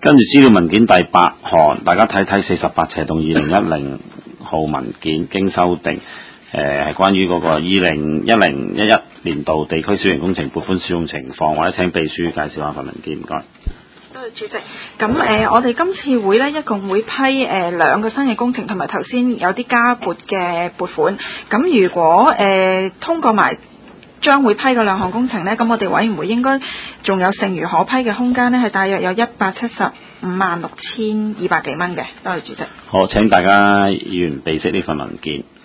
跟住資料文件第8項，大家睇睇48/2010號文件經修訂，係關於嗰個2010-11年度地區小型工程撥款使用情況，或者請秘書介紹下份文件，唔該。 多謝主席。咁我哋今次會呢，一共會批2個新嘅工程，同埋頭先有啲加撥嘅撥款。咁如果通過埋將會批嘅2項工程呢，咁我哋委員會應該仲有剩餘可批嘅空間呢，係大約有1756200幾蚊嘅。多謝主席。 好，請大家議員備悉呢份文件。